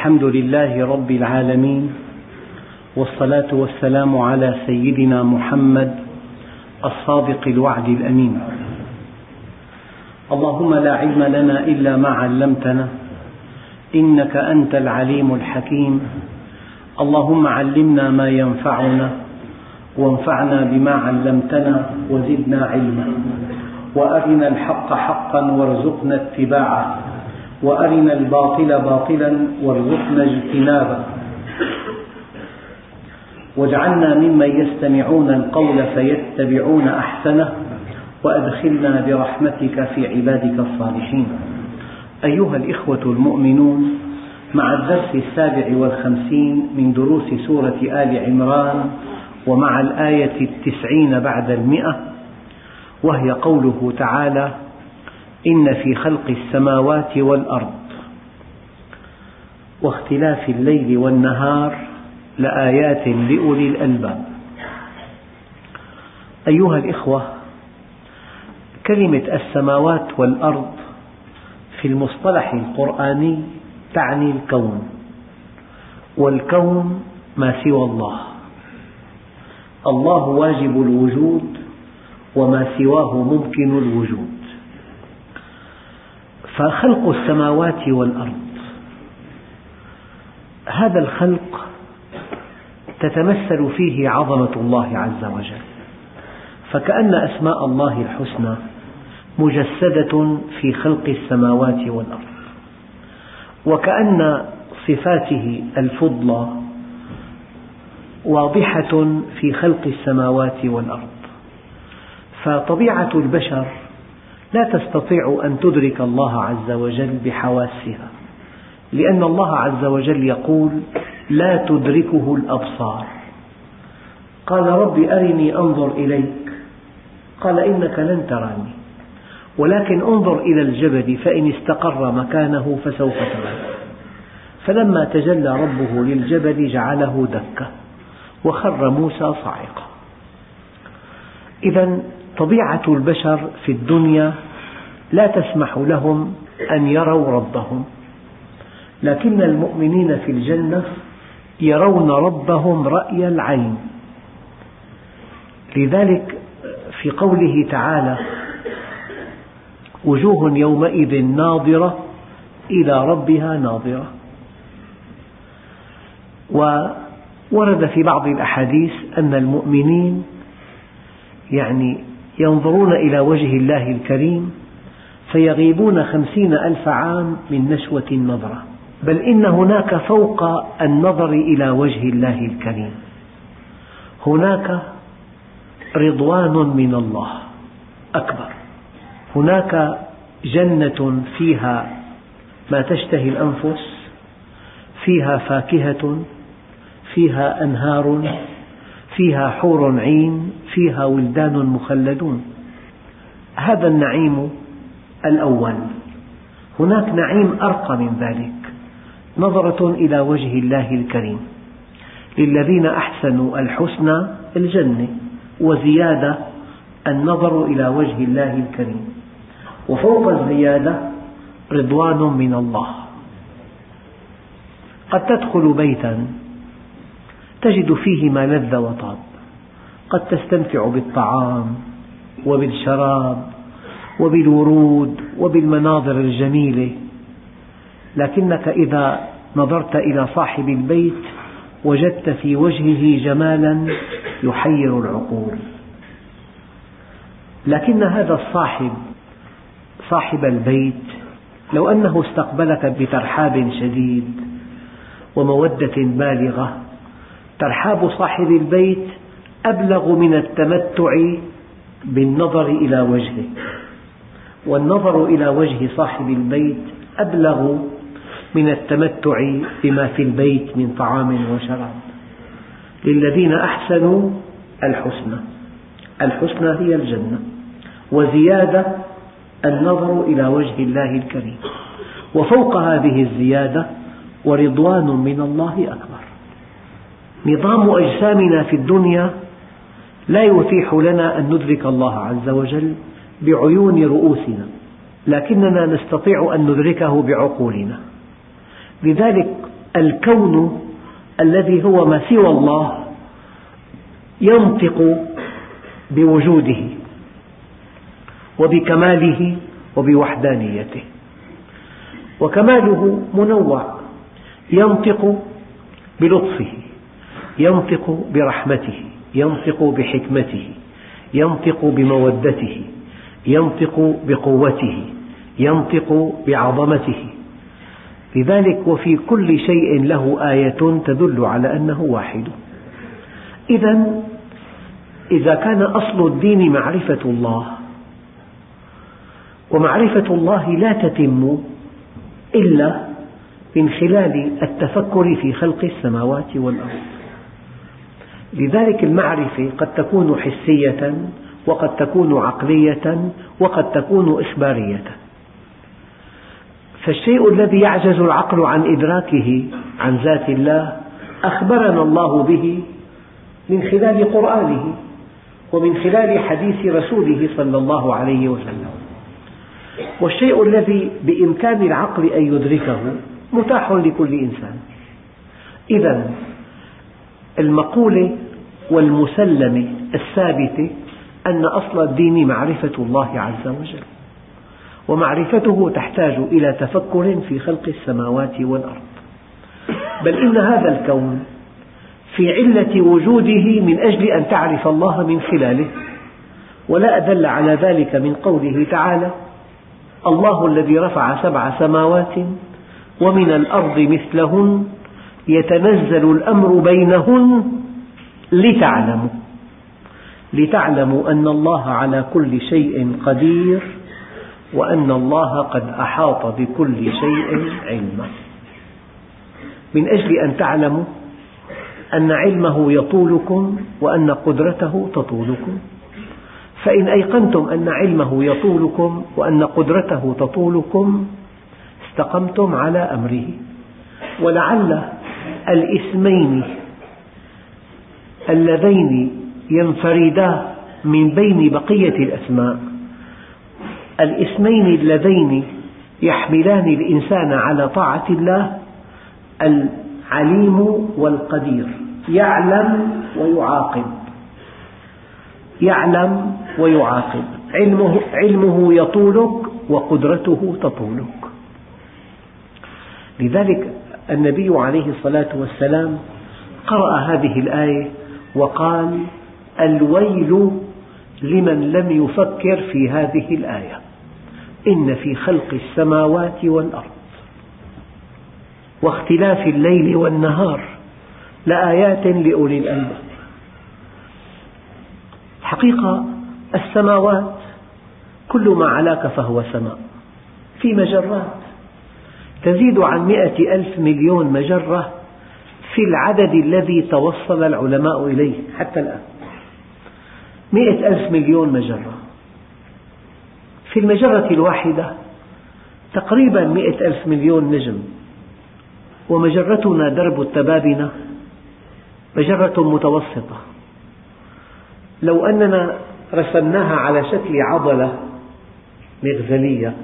الحمد لله رب العالمين، والصلاة والسلام على سيدنا محمد الصادق الوعد الأمين. اللهم لا علم لنا إلا ما علمتنا، إنك أنت العليم الحكيم. اللهم علمنا ما ينفعنا، وانفعنا بما علمتنا، وزدنا علما. وأرنا الحق حقا وارزقنا اتباعه، وأرنا الباطل باطلا وارزقنا اجتنابه. واجعلنا ممن يستمعون القول فيتبعون أحسنه، وأدخلنا برحمتك في عبادك الصالحين. أيها الإخوة المؤمنون، مع الدرس 57 من دروس سورة آل عمران، ومع الآية 90 بعد 100، وهي قوله تعالى: إن في خلق السماوات والأرض واختلاف الليل والنهار لآيات لأولي الألباب. أيها الإخوة، كلمة السماوات والأرض في المصطلح القرآني تعني الكون، والكون ما سوى الله. الله واجب الوجود، وما سواه ممكن الوجود. فخلق السماوات والأرض، هذا الخلق تتمثل فيه عظمة الله عز وجل، فكأن أسماء الله الحسنى مجسدة في خلق السماوات والأرض، وكأن صفاته الفضلى واضحة في خلق السماوات والأرض. فطبيعة البشر لا تستطيع أن تدرك الله عز وجل بحواسها، لأن الله عز وجل يقول: لا تدركه الأبصار. قال: رب أرني أنظر إليك، قال: إنك لن تراني، ولكن انظر إلى الجبل فإن استقر مكانه فسوف تراني. فلما تجلى ربه للجبل جعله دكا وخر موسى صاعقا. إذن طبيعة البشر في الدنيا لا تسمح لهم أن يروا ربهم، لكن المؤمنين في الجنة يرون ربهم رأي العين. لذلك في قوله تعالى: وجوه يومئذ ناظرة إلى ربها ناظرة. وورد في بعض الأحاديث أن المؤمنين ينظرون إلى وجه الله الكريم فيغيبون 50,000 عام من نشوة النظرة، بل إن هناك فوق النظر إلى وجه الله الكريم هناك رضوان من الله أكبر. هناك جنة فيها ما تشتهي الأنفس، فيها فاكهة، فيها أنهار، فيها حور عين، فيها ولدان مخلدون. هذا النعيم الأول. هناك نعيم أرقى من ذلك، نظرة إلى وجه الله الكريم. للذين أحسنوا الحسنى الجنة، وزيادة النظر إلى وجه الله الكريم، وفوق الزيادة رضوان من الله. قد تدخل بيتا تجد فيه ما لذ وطاب، قد تستمتع بالطعام وبالشراب وبالورود وبالمناظر الجميلة، لكنك إذا نظرت إلى صاحب البيت وجدت في وجهه جمالا يحير العقول. لكن هذا صاحب البيت لو أنه استقبلك بترحاب شديد ومودة بالغة، ترحاب صاحب البيت أبلغ من التمتع بالنظر إلى وجهه، والنظر إلى وجه صاحب البيت أبلغ من التمتع بما في البيت من طعام وشراب. للذين أحسنوا الحسنى، الحسنى هي الجنة، وزيادة النظر إلى وجه الله الكريم، وفوق هذه الزيادة ورضوان من الله أكبر. نظام أجسامنا في الدنيا لا يتيح لنا أن ندرك الله عز وجل بعيون رؤوسنا، لكننا نستطيع أن ندركه بعقولنا. لذلك الكون الذي هو ما سوى الله ينطق بوجوده وبكماله وبوحدانيته، وكماله منوع، ينطق بلطفه، ينطق برحمته، ينطق بحكمته، ينطق بمودته، ينطق بقوته، ينطق بعظمته. لذلك وفي كل شيء له آية تدل على أنه واحد. إذا كان أصل الدين معرفة الله، ومعرفة الله لا تتم إلا من خلال التفكر في خلق السماوات والأرض. لذلك المعرفة قد تكون حسية، وقد تكون عقلية، وقد تكون إخبارية. فالشيء الذي يعجز العقل عن إدراكه عن ذات الله أخبرنا الله به من خلال قرآنه ومن خلال حديث رسوله صلى الله عليه وسلم. والشيء الذي بإمكان العقل أن يدركه متاح لكل إنسان. إذن المقولة والمسلمة الثابتة أن أصل الدين معرفة الله عز وجل، ومعرفته تحتاج إلى تفكر في خلق السماوات والأرض. بل إن هذا الكون في علة وجوده من أجل أن تعرف الله من خلاله، ولا أدل على ذلك من قوله تعالى: الله الذي رفع 7 سماوات ومن الأرض مثلهن يتنزل الأمر بينهن لتعلموا أن الله على كل شيء قدير وأن الله قد أحاط بكل شيء علما. من أجل أن تعلموا أن علمه يطولكم وأن قدرته تطولكم. فإن أيقنتم أن علمه يطولكم وأن قدرته تطولكم استقمتم على أمره. ولعل الاسمين اللذين ينفردا من بين بقية الأسماء، الاسمين اللذين يحملان الإنسان على طاعة الله، العليم والقدير. يعلم ويعاقب، يعلم ويعاقب. علمه يطولك وقدرته تطولك. لذلك النبي عليه الصلاة والسلام قرأ هذه الآية وقال: الويل لمن لم يفكر في هذه الآية، إن في خلق السماوات والأرض واختلاف الليل والنهار لآيات لأولي الألباب. حقيقة السماوات كل ما علاك فهو سماء، في مجرات تزيد عن 100,000 مليون مجرة في العدد الذي توصل العلماء إليه حتى الآن. 100,000 مليون مجرة. في المجرة الواحدة تقريبا 100,000 مليون نجم. ومجرتنا درب التبابنة مجرة متوسطة، لو أننا رسمناها على شكل عضلة مغزلية،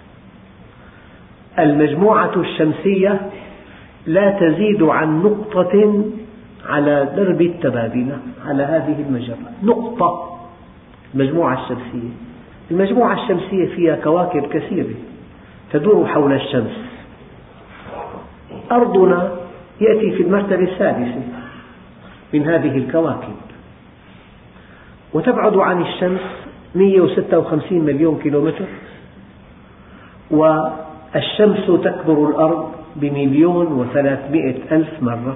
المجموعة الشمسية لا تزيد عن نقطة على درب التبابنة على هذه المجرة، نقطة. المجموعة الشمسية، المجموعة الشمسية فيها كواكب كثيرة تدور حول الشمس. أرضنا يأتي في المرتبة السادسة من هذه الكواكب، وتبعد عن الشمس 156 مليون كيلومتر، والشمس تكبر الأرض ب1,300,000 مرة.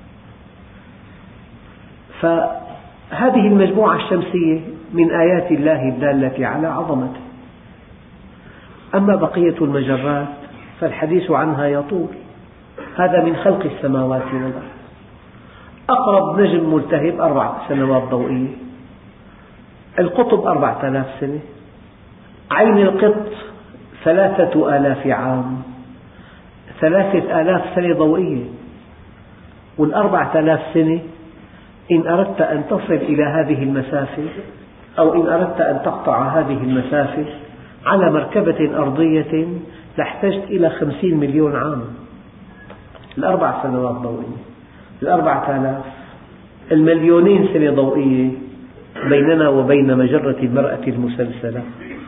فهذه المجموعة الشمسية من آيات الله الدالة على عظمته. أما بقية المجرات فالحديث عنها يطول. هذا من خلق السماوات والأرض. أقرب نجم ملتهب 4 سنوات ضوئية، القطب 4000 سنة، عين القط 3000 عام، 3000 سنة ضوئية. وال4000 سنة إن أردت أن تصل إلى هذه المسافة أو إن أردت أن تقطع هذه المسافة على مركبة أرضية لاحتجت إلى 50 مليون عام. ال4 سنوات ضوئية، 4000 المليونين سنة ضوئية بيننا وبين مجرة المرأة المسلسلة،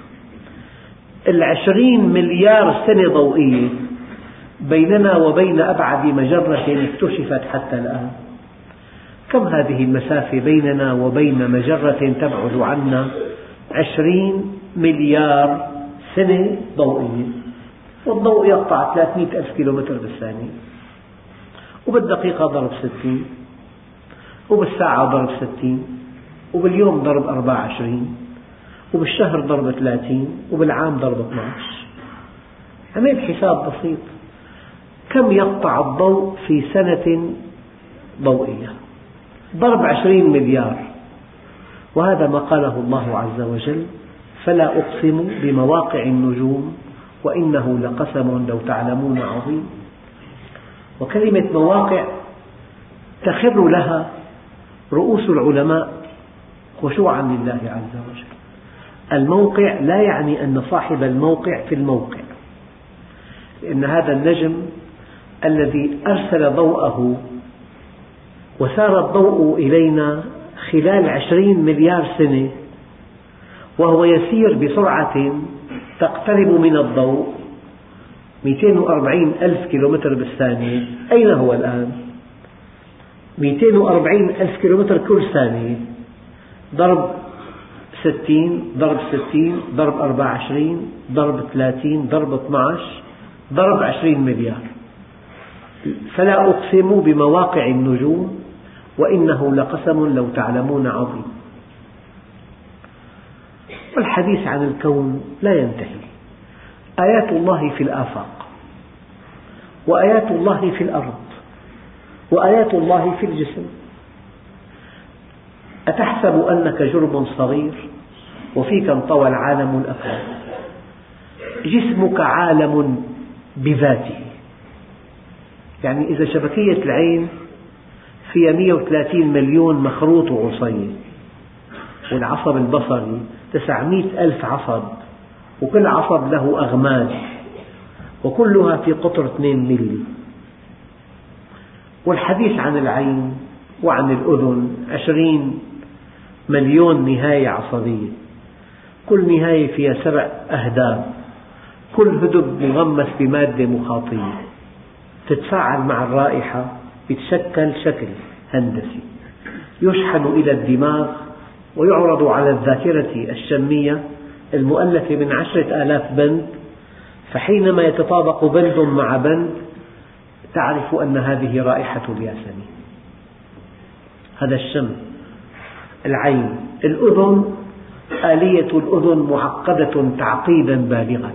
20 مليار سنة ضوئية بيننا وبين أبعد مجرة اكتشفت حتى الآن. كم هذه المسافة بيننا وبين مجرة تبعد عنا 20 مليار سنة ضوئية، والضوء يقطع 300 ألف كيلومتر بالثانية، وبالدقيقة ضرب 60، وبالساعة ضرب 60، وباليوم ضرب 24، وبالشهر ضرب 30، وبالعام ضرب 12. عمل حساب بسيط، كم يقطع الضوء في سنة ضوئية؟ ضرب 20 مليار، وهذا ما قاله الله عز وجل: فلا أقسم بمواقع النجوم وإنه لقسم لو تعلمون عظيم. وكلمة مواقع تخر لها رؤوس العلماء خشوعا لله عز وجل. الموقع لا يعني أن صاحب الموقع في الموقع، لأن هذا النجم الذي أرسل ضوءه وسار الضوء إلينا خلال 20 مليار سنة وهو يسير بسرعة تقترب من الضوء 240 ألف كيلومتر بالثانية، أين هو الآن؟ 240 ألف كيلومتر كل ثانية، ضرب 60 ضرب 60 ضرب 24 ضرب 30 ضرب 12 ضرب 20 مليار. فلا أقسم بمواقع النجوم وإنه لقسم لو تعلمون عظيم. والحديث عن الكون لا ينتهي، آيات الله في الآفاق، وآيات الله في الأرض، وآيات الله في الجسم. أتحسب أنك جرم صغير وفيك انطوى العالم الأكبر؟ جسمك عالم بذاته، يعني إذا شبكية العين فيها 130 مليون مخروط وعصية، والعصب البصري 900 ألف عصب، وكل عصب له أغماد، وكلها في قطر 2 ملي. والحديث عن العين وعن الأذن 20 مليون نهاية عصبية، كل نهاية فيها 7 أهداب، كل هدب مغمس بمادة مخاطية تتفاعل مع الرائحة، يتشكل شكل هندسي يشحن إلى الدماغ ويعرض على الذاكرة الشمية المؤلفة من 10,000 بند، فحينما يتطابق بند مع بند تعرف أن هذه رائحة الياسمين. هذا الشم. العين. الأذن، آلية الأذن معقدة تعقيدا بالغا،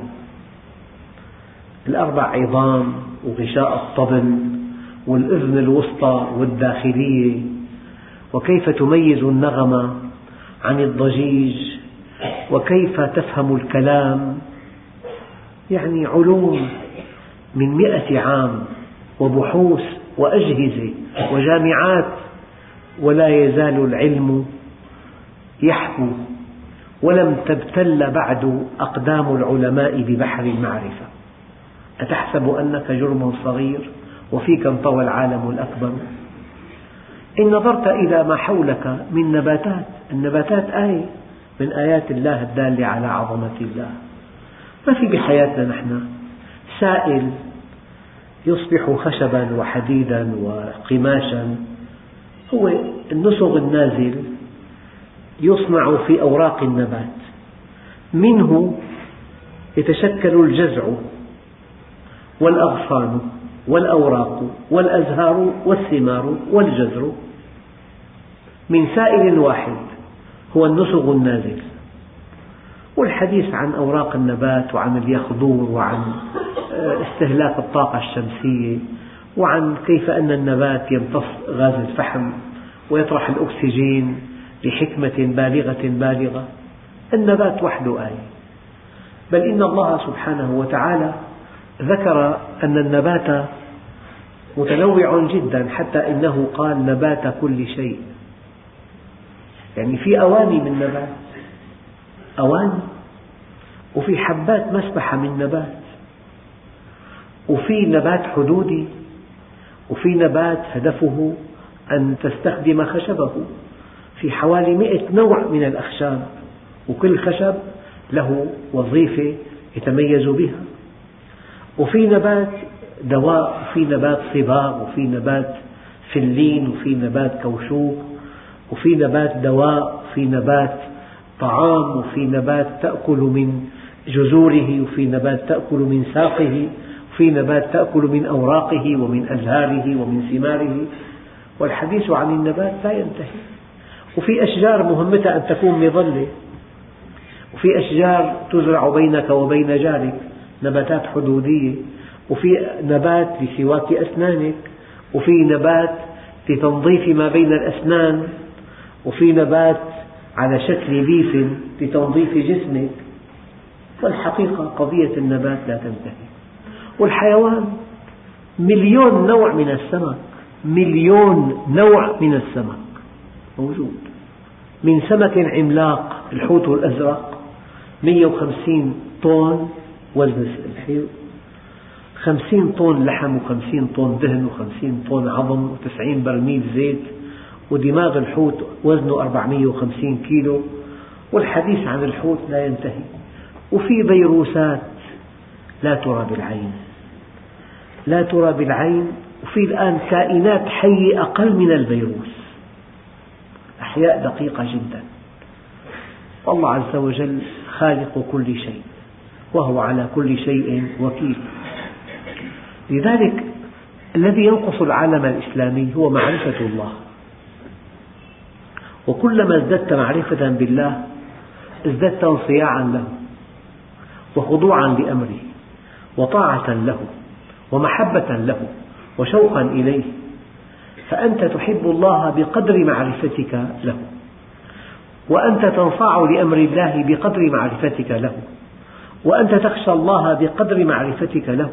4 عظام وغشاء الطبل والأذن الوسطى والداخلية، وكيف تميز النغمة عن الضجيج، وكيف تفهم الكلام، يعني علوم من 100 عام وبحوث وأجهزة وجامعات، ولا يزال العلم يحفو، ولم تبتل بعد أقدام العلماء ببحر المعرفة. أتحسب أنك جرم صغير وفيك انطوى العالم الأكبر؟ إن نظرت إلى ما حولك من نباتات، النباتات آية من آيات الله الدالة على عظمة الله. ما في بحياتنا نحن سائل يصبح خشبا وحديدا وقماشا، هو النسغ النازل يصنع في أوراق النبات، منه يتشكل الجذع والأغصان والأوراق والأزهار والثمار والجذر، من سائل واحد هو النسغ النازل. والحديث عن أوراق النبات وعن اليخضور وعن استهلاك الطاقة الشمسية، وعن كيف أن النبات يمتص غاز الفحم ويطرح الأكسجين لحكمة بالغة. النبات وحده آية، بل إن الله سبحانه وتعالى ذكر أن النبات متنوع جدا، حتى إنه قال نبات كل شيء، يعني في أواني من نبات، أواني، وفي حبات مسبحة من نبات، وفي نبات حدودي، وفي نبات هدفه أن تستخدم خشبه، في حوالي 100 نوع من الأخشاب، وكل خشب له وظيفة يتميز بها. وفي نبات دواء، وفي نبات صباغ، وفي نبات فلين، وفي نبات كوشوك، وفي نبات دواء، وفي نبات طعام، وفي نبات تأكل من جذوره، وفي نبات تأكل من ساقه، وفي نبات تأكل من أوراقه ومن أزهاره ومن ثماره، والحديث عن النبات لا ينتهي. وفي أشجار مهمتها أن تكون مظلة، وفي أشجار تزرع بينك وبين جارك، نباتات حدودية، وفي نبات لسواك أسنانك، وفي نبات لتنظيف ما بين الأسنان، وفي نبات على شكل ليف لتنظيف جسمك. والحقيقة قضية النبات لا تنتهي. والحيوان 1,000,000 نوع من السمك، 1,000,000 نوع من السمك موجود، من سمك عملاق الحوت الأزرق 150 طن وزن الحيو، 50 طن لحم، و50 طن دهن، و50 طن عظم، و90 برميل زيت، ودماغ الحوت وزنه 450 كيلو، والحديث عن الحوت لا ينتهي. وفي فيروسات لا ترى بالعين، لا ترى بالعين، وفي الآن كائنات حية أقل من الفيروس، أحياء دقيقة جدا. والله عز وجل خالق كل شيء، وهو على كل شيء وكيل. لذلك الذي ينقص العالم الإسلامي هو معرفة الله، وكلما ازددت معرفة بالله ازددت انصياعا له، وخضوعا لأمره، وطاعة له، ومحبة له، وشوقا إليه. فأنت تحب الله بقدر معرفتك له، وأنت تنصاع لأمر الله بقدر معرفتك له، وأنت تخشى الله بقدر معرفتك له.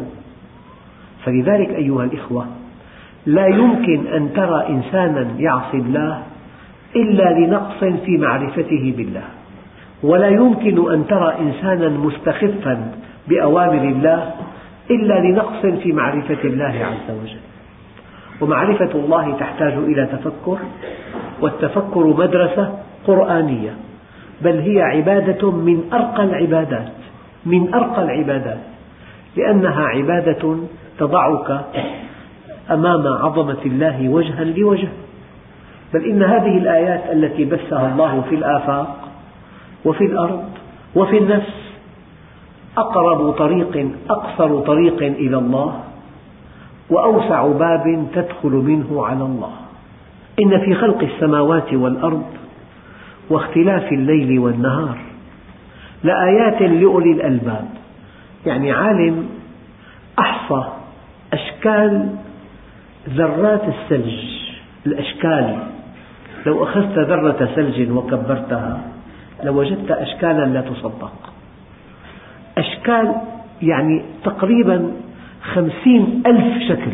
فلذلك أيها الإخوة، لا يمكن أن ترى إنسانا يعصي الله إلا لنقص في معرفته بالله، ولا يمكن أن ترى إنسانا مستخفا بأوامر الله إلا لنقص في معرفة الله عز وجل. ومعرفة الله تحتاج إلى تفكر، والتفكر مدرسة قرآنية، بل هي عبادة من أرقى العبادات، من أرقى العبادات، لأنها عبادة تضعك أمام عظمة الله وجها لوجه. بل إن هذه الآيات التي بثها الله في الآفاق وفي الأرض وفي النفس أقرب طريق، أقصر طريق إلى الله، وأوسع باب تدخل منه على الله. إن في خلق السماوات والأرض واختلاف الليل والنهار لآيات لأولي الألباب. يعني عالم أحصى أشكال ذرات الثلج، الأشكال، لو أخذت ذرة ثلج وكبرتها لوجدت أشكالا لا تصدق، أشكال يعني تقريبا 50,000 شكل.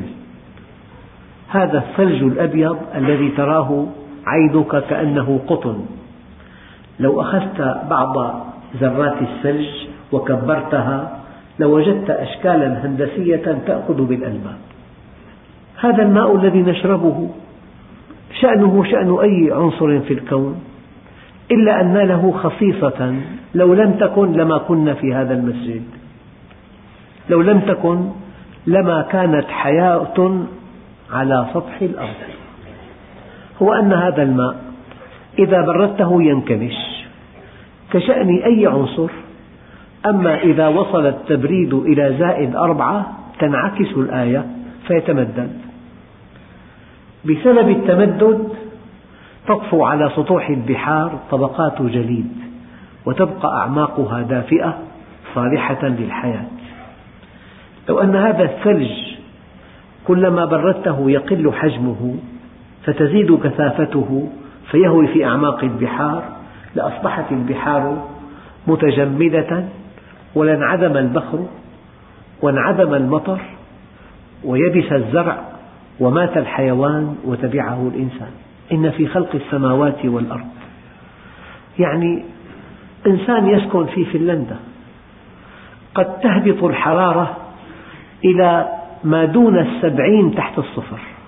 هذا الثلج الأبيض الذي تراه عينك كأنه قطن، لو أخذت بعض ذرات الثلج وكبرتها لوجدت أشكالا هندسية تأخذ بالألباب. هذا الماء الذي نشربه شأنه شأن أي عنصر في الكون، إلا أن له خصيصة، لو لم تكن لما كنا في هذا المسجد، لو لم تكن لما كانت حياة على سطح الأرض. هو أن هذا الماء إذا بردته ينكمش كشأن أي عنصر، أما إذا وصل التبريد إلى -4 تنعكس الآية فيتمدد. بسبب التمدد تطفو على سطوح البحار طبقات جليد، وتبقى أعماقها دافئة صالحة للحياة. لو أن هذا الثلج كلما بردته يقل حجمه فتزيد كثافته فيهوي في أعماق البحار، لأصبحت البحار متجمدة، ولانعدم البخر، وانعدم المطر، ويبس الزرع، ومات الحيوان، وتبعه الإنسان. إن في خلق السماوات والأرض، يعني إنسان يسكن في فنلندا قد تهبط الحرارة إلى ما دون 70 تحت الصفر،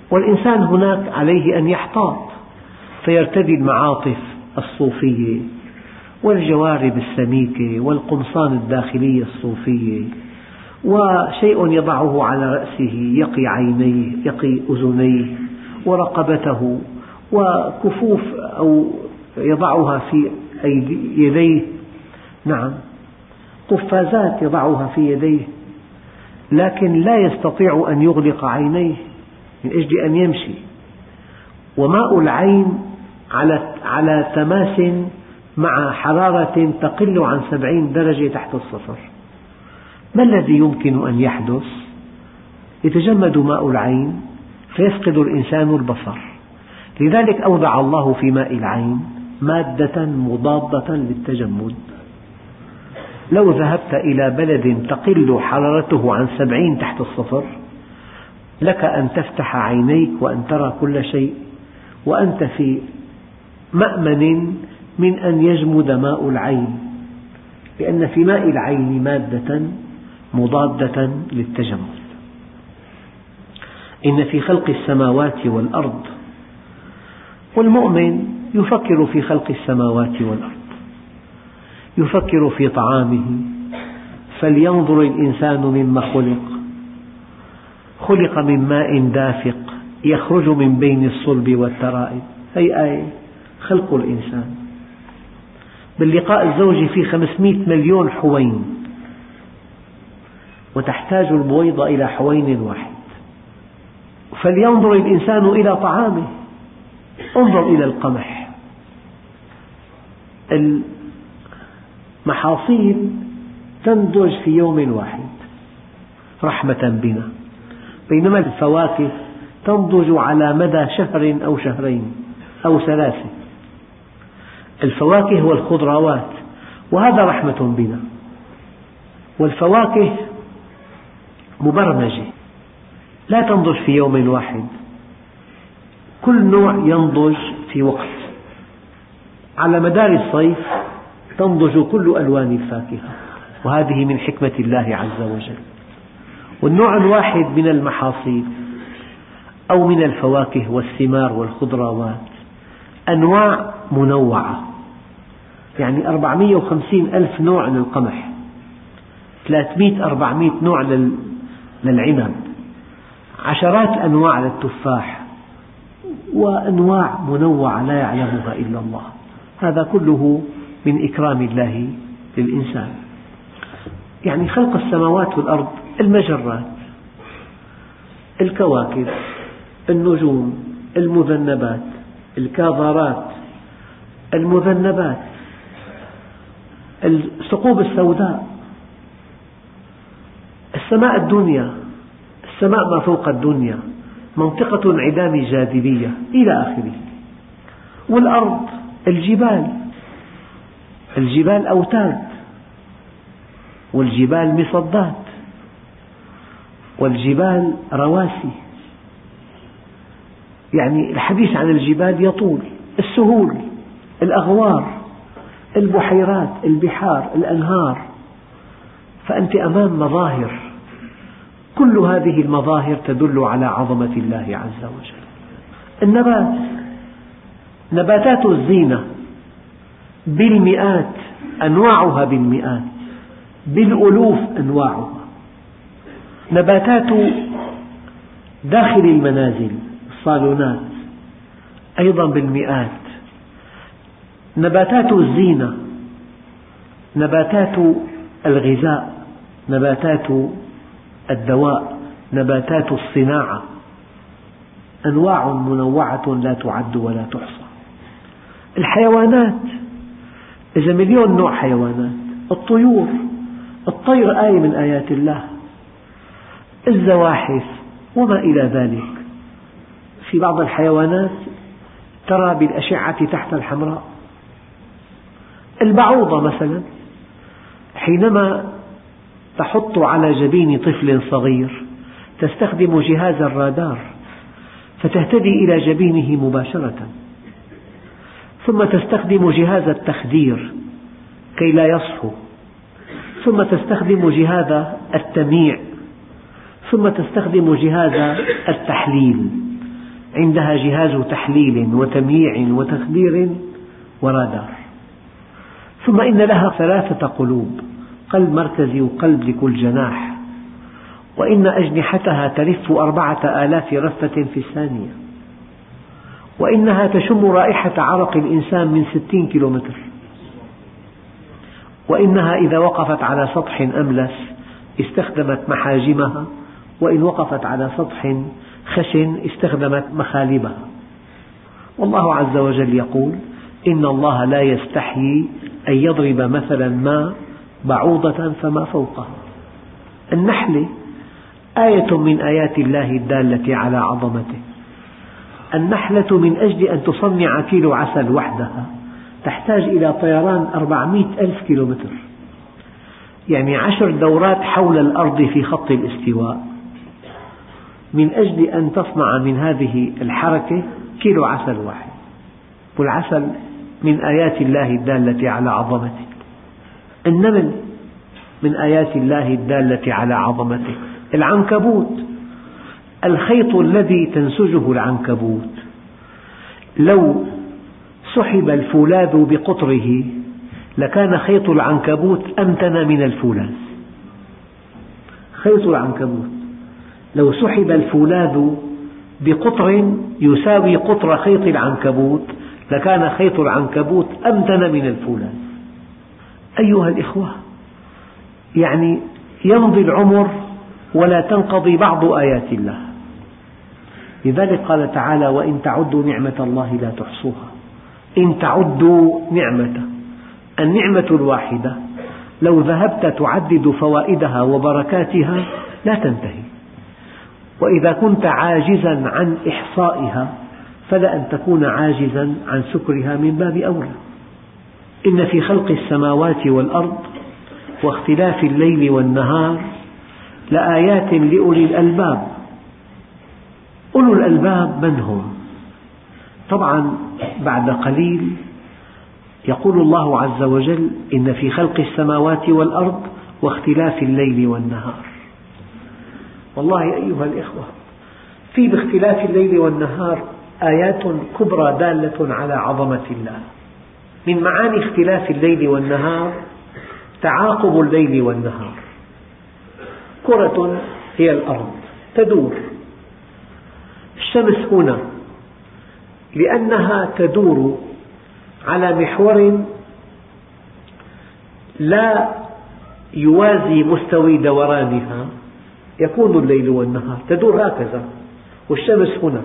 والإنسان هناك عليه أن يحتاط فيرتدي المعاطف الصوفية والجوارب السميكة والقمصان الداخلية الصوفية، وشيء يضعه على رأسه يقي عينيه يقي أذنيه ورقبته، وكفوف أو يضعها في يديه، نعم قفازات يضعها في يديه، لكن لا يستطيع أن يغلق عينيه من أجل أن يمشي، وماء العين على تماس مع حرارة تقل عن 70 درجة تحت الصفر. ما الذي يمكن أن يحدث؟ يتجمد ماء العين فيفقد الإنسان البصر، لذلك أودع الله في ماء العين مادة مضادة للتجمد. لو ذهبت إلى بلد تقل حرارته عن 70 تحت الصفر لك أن تفتح عينيك وأن ترى كل شيء، وأنت في مأمن من أن يجمد ماء العين، لأن في ماء العين مادة مضادة للتجمد. إن في خلق السماوات والأرض، والمؤمن يفكر في خلق السماوات والأرض، يفكر في طعامه، فلينظر الإنسان مما خلق من ماء دافق يخرج من بين الصلب والترائب. هي آية خلق الإنسان. باللقاء الزوجي في 500 مليون حوين، وتحتاج البويضة إلى حوين واحد. فلينظر الإنسان إلى طعامه، انظر إلى القمح. المحاصيل تنضج في يوم واحد رحمة بنا، بينما الفواكه تنضج على مدى شهر أو شهرين أو 3. الفواكه والخضروات، وهذا رحمة بنا. والفواكه مبرمجة لا تنضج في يوم واحد، كل نوع ينضج في وقت. على مدار الصيف تنضج كل ألوان الفاكهة، وهذه من حكمة الله عز وجل. والنوع الواحد من المحاصيل أو من الفواكه والثمار والخضروات أنواع منوعة، يعني 450 ألف نوع للقمح، 300-400 نوع للعنب، عشرات أنواع للتفاح، وأنواع منوعة لا يعلمها إلا الله. هذا كله من إكرام الله للإنسان. يعني خلق السماوات والأرض، المجرات، الكواكب، النجوم، المذنبات، الكاظارات، المذنبات، الثقوب السوداء، السماء الدنيا، السماء ما فوق الدنيا، منطقة انعدام الجاذبية إلى آخره. والأرض، الجبال أوتاد، والجبال مصدات، والجبال رواسي. يعني الحديث عن الجبال يطول، السهول، الأغوار، البحيرات، البحار، الأنهار. فأنت أمام مظاهر، كل هذه المظاهر تدل على عظمة الله عز وجل. النبات، نباتات الزينة بالمئات، أنواعها بالمئات، بالألوف أنواعها. نباتات داخل المنازل، الصالونات، أيضا بالمئات. نباتات الزينة، نباتات الغذاء، نباتات الدواء، نباتات الصناعة، أنواع منوعة لا تعد ولا تحصى. الحيوانات، إذا مليون نوع حيوانات. الطيور، الطير آية من آيات الله. الزواحف وما إلى ذلك. في بعض الحيوانات ترى بالأشعة تحت الحمراء. البعوضة مثلا حينما تحط على جبين طفل صغير تستخدم جهاز الرادار فتهتدي إلى جبينه مباشرة، ثم تستخدم جهاز التخدير كي لا يصحو، ثم تستخدم جهاز التمييع، ثم تستخدم جهاز التحليل. عندها جهاز تحليل وتمييع وتخدير ورادار. ثم إن لها 3 قلوب، قلب مركزي وقلب لكل جناح، وإن أجنحتها تلف 4000 رفة في الثانية، وإنها تشم رائحة عرق الإنسان من 60 كيلومتر، وإنها إذا وقفت على سطح أملس استخدمت محاجمها، وإن وقفت على سطح خشن استخدمت مخالبها. والله عز وجل يقول: إن الله لا يستحيي أن يضرب مثلا ما بعوضة فما فوقها. النحلة آية من آيات الله الدالة على عظمته. النحلة من أجل أن تصنع كيلو عسل وحدها تحتاج إلى طيران 400,000 كيلومتر، يعني 10 دورات حول الأرض في خط الاستواء، من أجل أن تصنع من هذه الحركة كيلو عسل واحد. والعسل من آيات الله الدالة على عظمته. النمل من آيات الله الدالة على عظمته. العنكبوت، الخيط الذي تنسجه العنكبوت لو سحب الفولاذ بقطره لكان خيط العنكبوت أمتن من الفولاذ. خيط العنكبوت لو سحب الفولاذ بقطر يساوي قطر خيط العنكبوت لكان خيط العنكبوت أمتن من الفولاذ. أيها الإخوة، يعني يمضي العمر ولا تنقضي بعض آيات الله. لذلك قال تعالى: وإن تعدوا نعمة الله لا تحصوها. إن تعدوا النعمة الواحدة لو ذهبت تعدد فوائدها وبركاتها لا تنتهي، وإذا كنت عاجزا عن إحصائها فلا أن تكون عاجزا عن سكرها من باب أولى. إن في خلق السماوات والأرض واختلاف الليل والنهار لآيات لأولي الألباب. أولو الألباب من هم؟ طبعا بعد قليل يقول الله عز وجل: إن في خلق السماوات والأرض واختلاف الليل والنهار. والله أيها الإخوة، في باختلاف الليل والنهار آيات كبرى دالة على عظمة الله. من معاني اختلاف الليل والنهار تعاقب الليل والنهار. كرة هي الأرض تدور، الشمس هنا لأنها تدور على محور لا يوازي مستوي دورانها يكون الليل والنهار، تدور هكذا، والشمس هنا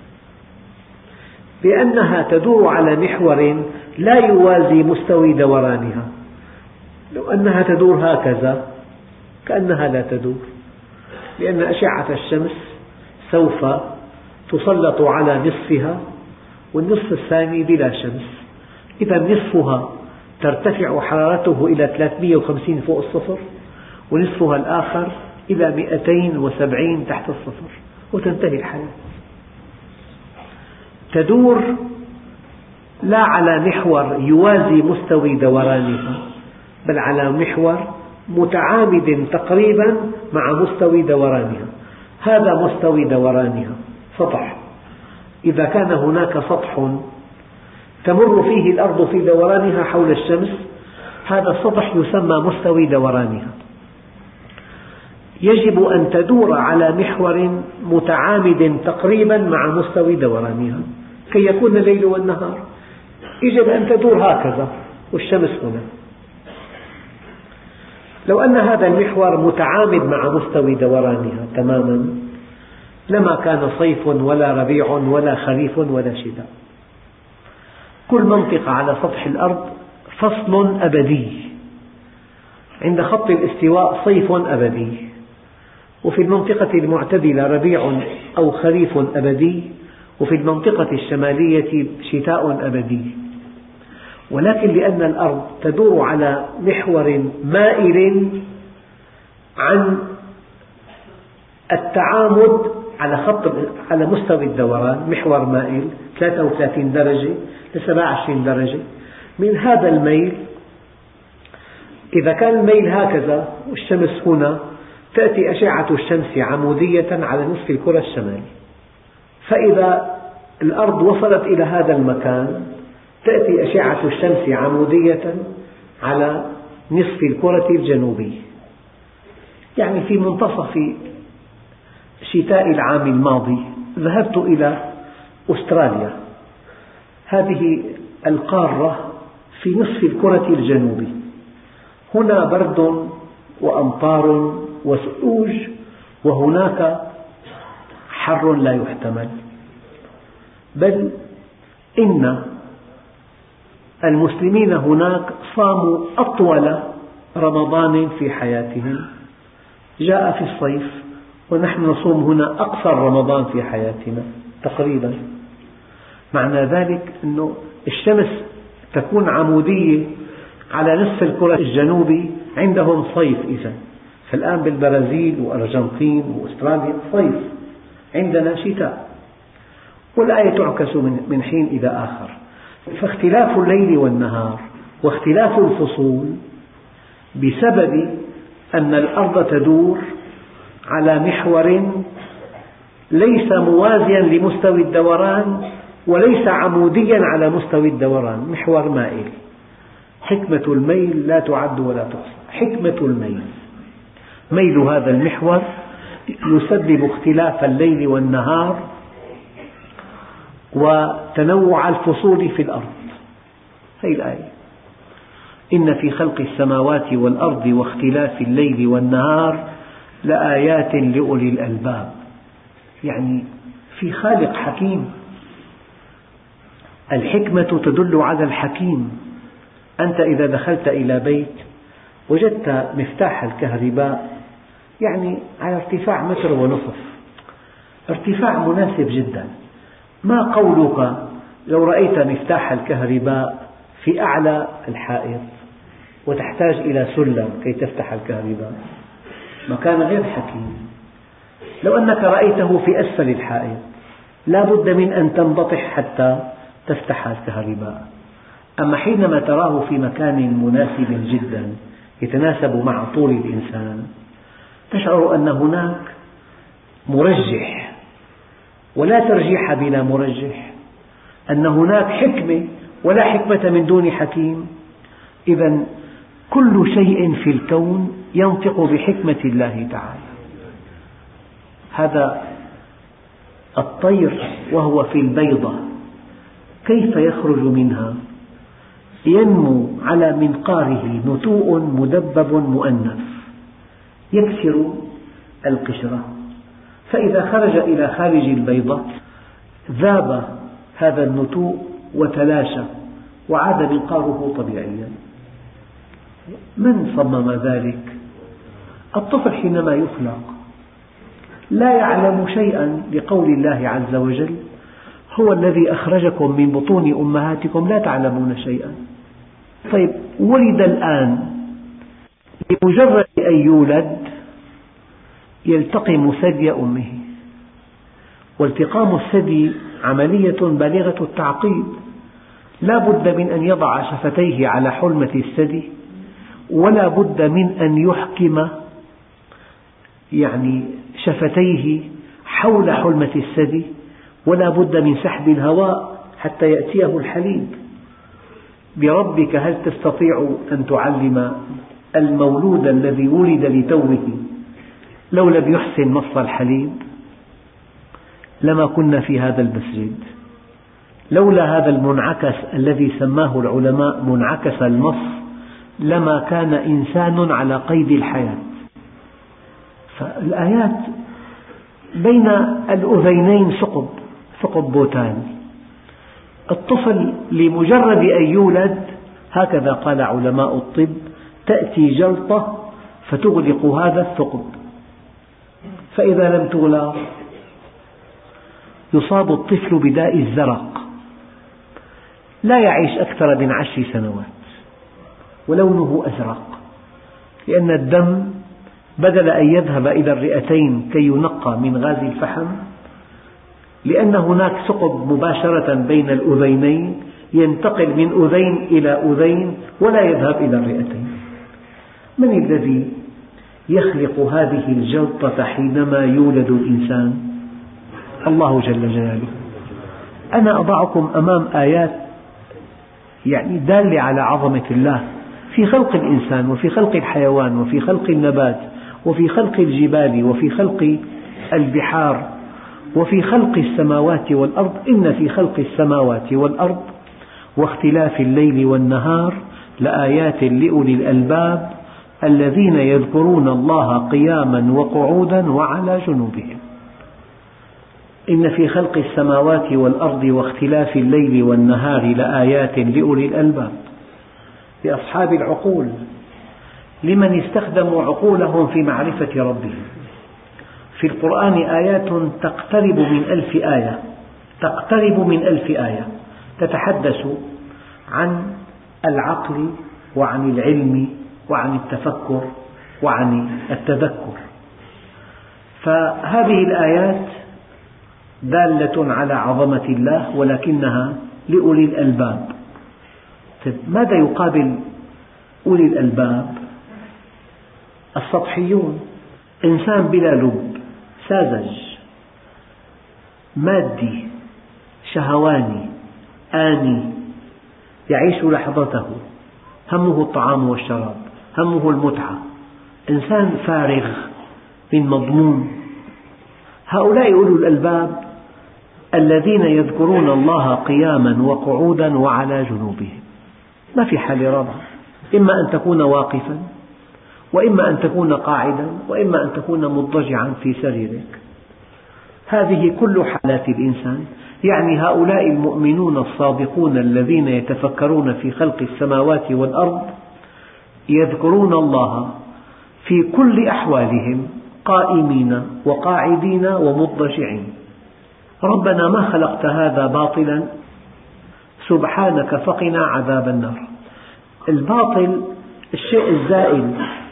لأنها تدور على محور لا يوازي مستوي دورانها. لو أنها تدور هكذا كأنها لا تدور، لأن أشعة الشمس سوف تسلط على نصفها والنصف الثاني بلا شمس، إذا نصفها ترتفع حرارته إلى 350 فوق الصفر، ونصفها الآخر إلى 270 تحت الصفر، وتنتهي الحياة. تدور لا على محور يوازي مستوي دورانها، بل على محور متعامد تقريبا مع مستوي دورانها. هذا مستوي دورانها سطح. إذا كان هناك سطح تمر فيه الأرض في دورانها حول الشمس، هذا السطح يسمى مستوي دورانها. يجب أن تدور على محور متعامد تقريبا مع مستوي دورانها كي يكون الليل والنهار. يجب أن تدور هكذا والشمس هنا. لو أن هذا المحور متعامد مع مستوي دورانها تماما لما كان صيف ولا ربيع ولا خريف ولا شتاء. كل منطقة على سطح الأرض فصل أبدي، عند خط الاستواء صيف أبدي، وفي المنطقة المعتدلة ربيع أو خريف أبدي، وفي المنطقة الشمالية شتاء أبدي. ولكن لأن الأرض تدور على محور مائل عن التعامد على مستوى الدوران، محور مائل 33 درجة ل 27 درجة، من هذا الميل إذا كان الميل هكذا والشمس هنا تأتي أشعة الشمس عمودية على نصف الكرة الشمالي، فإذا الأرض وصلت إلى هذا المكان، تأتي أشعة الشمس عمودية على نصف الكرة الجنوبي، يعني في منتصف شتاء العام الماضي ذهبت إلى أستراليا، هذه القارة في نصف الكرة الجنوبي، هنا برد وأمطار وثلوج، وهناك حر لا يحتمل، بل إن المسلمين هناك صاموا أطول رمضان في حياتهم، جاء في الصيف ونحن نصوم هنا أقصر رمضان في حياتنا تقريبا. معنى ذلك أن الشمس تكون عمودية على نصف الكرة الجنوبي، عندهم صيف إذن. فالآن بالبرازيل وأرجنتين وأستراليا صيف، عندنا شتاء، والآية تعكس من حين إلى آخر. فاختلاف الليل والنهار واختلاف الفصول بسبب أن الأرض تدور على محور ليس موازيا لمستوى الدوران وليس عموديا على مستوى الدوران، محور مائل. حكمة الميل لا تعد ولا تحصى، حكمة الميل، ميل هذا المحور يسبب اختلاف الليل والنهار وتنوع الفصول في الأرض. هذه الآية: إن في خلق السماوات والأرض واختلاف الليل والنهار لآيات لأولي الألباب، يعني في خالق حكيم. الحكمة تدل على الحكيم. أنت إذا دخلت إلى بيت وجدت مفتاح الكهرباء يعني على ارتفاع 1.5 متر، ارتفاع مناسب جدا، ما قولك لو رأيت مفتاح الكهرباء في أعلى الحائط وتحتاج إلى سلم كي تفتح الكهرباء؟ مكان غير حكيم. لو أنك رأيته في أسفل الحائط لا بد من أن تنبطح حتى تفتح الكهرباء. أما حينما تراه في مكان مناسب جدا يتناسب مع طول الإنسان، تشعر أن هناك مرجح، ولا ترجيح بلا مرجح، أن هناك حكمة ولا حكمة من دون حكيم. إذن كل شيء في الكون ينطق بحكمة الله تعالى. هذا الطير وهو في البيضة كيف يخرج منها؟ ينمو على منقاره نتوء مدبب مؤنث يكسر القشرة، فإذا خرج إلى خارج البيضة ذاب هذا النتوء وتلاشى وعاد منقاره طبيعيا. من صمم ذلك؟ الطفل حينما يخلق لا يعلم شيئا لقول الله عز وجل: هو الذي أخرجكم من بطون أمهاتكم لا تعلمون شيئا. طيب، ولد الآن، بمجرد أن يولد يلتقم ثدي أمه، والتقام الثدي عملية بالغة التعقيد، لا بد من أن يضع شفتيه على حلمة الثدي، ولا بد من أن يحكم يعني شفتيه حول حلمة الثدي، ولا بد من سحب الهواء حتى يأتيه الحليب. بربك هل تستطيع أن تعلم المولود الذي ولد لتوه لو لم يحسن مص الحليب؟ لما كنا في هذا المسجد. لولا هذا المنعكس الذي سماه العلماء منعكس المص لما كان إنسان على قيد الحياة. فالآيات بين الأذينين ثقب بوتان. الطفل لمجرد أن يولد هكذا قال علماء الطب: تأتي جلطة فتغلق هذا الثقب، فإذا لم تغلق يصاب الطفل بداء الزرق، لا يعيش أكثر من 10 سنوات، ولونه أزرق، لأن الدم بدل أن يذهب إلى الرئتين كي ينقى من غاز الفحم، لأن هناك ثقب مباشرة بين الأذينين ينتقل من أذين إلى أذين ولا يذهب إلى الرئتين. من الذي يخلق هذه الجلطة حينما يولد الإنسان؟ الله جل جلاله. أنا أضعكم أمام آيات دالة على عظمة الله في خلق الإنسان وفي خلق الحيوان وفي خلق النبات وفي خلق الجبال وفي خلق البحار وفي خلق السماوات والأرض. إن في خلق السماوات والأرض واختلاف الليل والنهار لآيات لأولي الألباب الذين يذكرون الله قياما وقعودا وعلى جنوبهم. إن في خلق السماوات والأرض واختلاف الليل والنهار لآيات لأولي الألباب لأصحاب العقول لمن استخدموا عقولهم في معرفة ربهم. في القرآن آيات تقترب من 1000 آية تتحدث عن العقل وعن العلم وعن التفكر وعن التذكر. فهذه الآيات دالة على عظمة الله ولكنها لأولي الألباب. ماذا يقابل أولي الألباب؟ السطحيون، إنسان بلا لب، ساذج، مادي، شهواني، آني، يعيش لحظته، همه الطعام والشراب، همه المتعة، إنسان فارغ من مضمون. هؤلاء أولو الألباب الذين يذكرون الله قياما وقعودا وعلى جنوبهم. ما في حالة رابعة، إما أن تكون واقفا وإما أن تكون قاعدا وإما أن تكون مضطجعا في سريرك. هذه كل حالات الإنسان. هؤلاء المؤمنون الصادقون الذين يتفكرون في خلق السماوات والأرض يذكرون الله في كل أحوالهم قائمين وقاعدين ومضطجعين. ربنا ما خلقت هذا باطلا سبحانك فقنا عذاب النار. الباطل الشيء الزائل.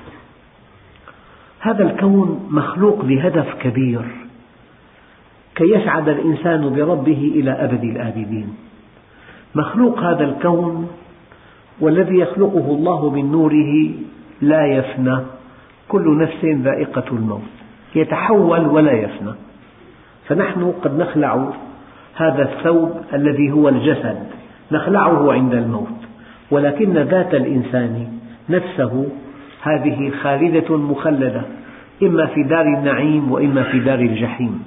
هذا الكون مخلوق لهدف كبير كي يسعد الإنسان بربه إلى أبد الآبدين. مخلوق هذا الكون والذي يخلقه الله من نوره لا يفنى، كل نفس ذائقة الموت، يتحول ولا يفنى. فنحن قد نخلع هذا الثوب الذي هو الجسد، نخلعه عند الموت، ولكن ذات الإنسان نفسه هذه خالدة مخلدة، إما في دار النعيم وإما في دار الجحيم.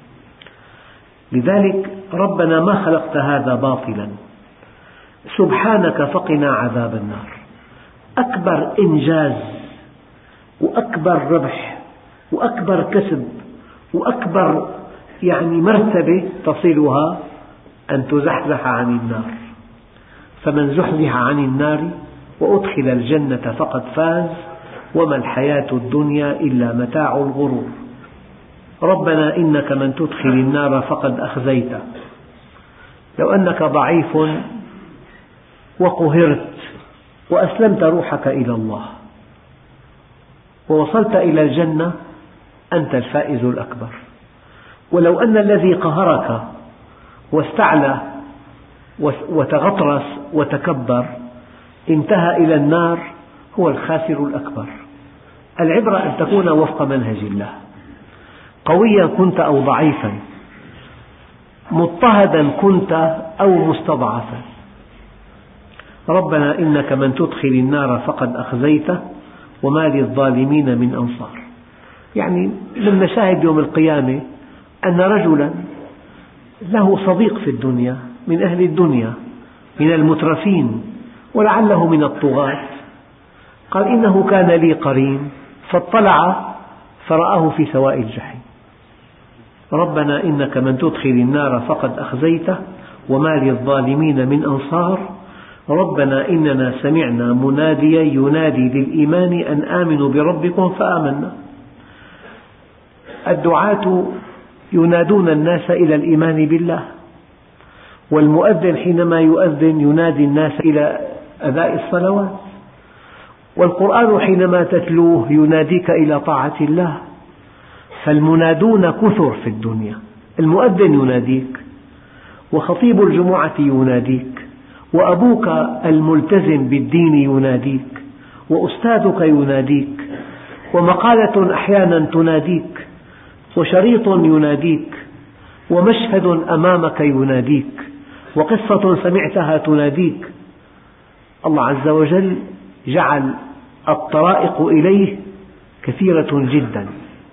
لذلك ربنا ما خلقت هذا باطلا سبحانك فقنا عذاب النار. أكبر إنجاز وأكبر ربح وأكبر كسب وأكبر مرتبة تصلها أن تزحزح عن النار. فمن زحزح عن النار وأدخل الجنة فقد فاز وما الحياة الدنيا إلا متاع الغرور. ربنا إنك من تدخل النار فقد أخزيته. لو أنك ضعيف وقهرت وأسلمت روحك إلى الله ووصلت إلى الجنة أنت الفائز الأكبر. ولو أن الذي قهرك واستعلى وتغطرس وتكبر انتهى إلى النار هو الخاسر الأكبر. العبرة أن تكون وفق منهج الله، قويا كنت أو ضعيفا، مضطهدا كنت أو مستضعفا. ربنا إنك من تدخل النار فقد أخزيته وما للظالمين من أنصار. من مشاهد يوم القيامة أن رجلا له صديق في الدنيا من أهل الدنيا من المترفين ولعله من الطغاة، قال إنه كان لي قرين فاطلع فرآه في سواء الجحيم. ربنا إنك من تدخل النار فقد أخزيته وما للظالمين من أنصار. ربنا إننا سمعنا مناديا ينادي للإيمان أن آمنوا بربكم فآمنا. الدعاة ينادون الناس إلى الإيمان بالله، والمؤذن حينما يؤذن ينادي الناس إلى أداء الصلوات، والقرآن حينما تتلوه يناديك إلى طاعة الله. فالمنادون كثر في الدنيا، المؤذن يناديك، وخطيب الجمعة يناديك، وأبوك الملتزم بالدين يناديك، وأستاذك يناديك، ومقالة أحيانا تناديك، وشريط يناديك، ومشهد أمامك يناديك، وقصة سمعتها تناديك. الله عز وجل جعل الطرائق إليه كثيرة جدا.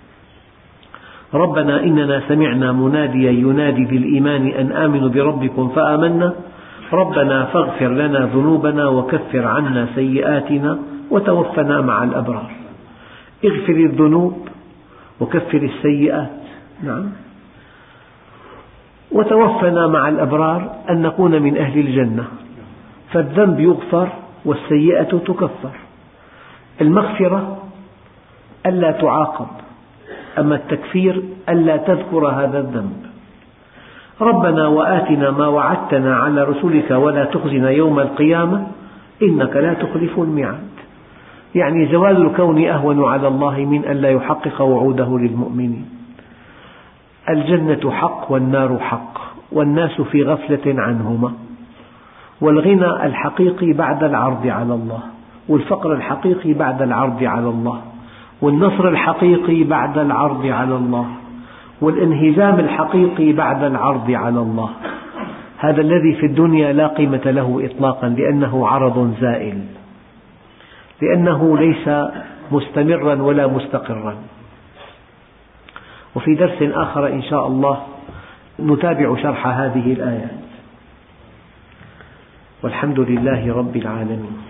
ربنا إننا سمعنا مناديا ينادي بالإيمان أن آمنوا بربكم فآمنا ربنا فاغفر لنا ذنوبنا وكفر عنا سيئاتنا وتوفنا مع الأبرار. اغفر الذنوب وكفر السيئات، نعم، وتوفنا مع الأبرار، أن نكون من أهل الجنة. فالذنب يغفر والسيئة تكفر. المغفرة ألا تعاقب، أما التكفير ألا تذكر هذا الذنب. ربنا وآتنا ما وعدتنا على رسلك ولا تخزنا يوم القيامة إنك لا تخلف الميعاد. يعني زوال الكون أهون على الله من أن لا يحقق وعوده للمؤمنين. الجنة حق والنار حق، والناس في غفلة عنهما. والغنى الحقيقي بعد العرض على الله، والفقر الحقيقي بعد العرض على الله، والنصر الحقيقي بعد العرض على الله، والانهزام الحقيقي بعد العرض على الله. هذا الذي في الدنيا لا قيمة له إطلاقا، لأنه عرض زائل، لأنه ليس مستمرا ولا مستقرا. وفي درس آخر إن شاء الله نتابع شرح هذه الآيات. والحمد لله رب العالمين.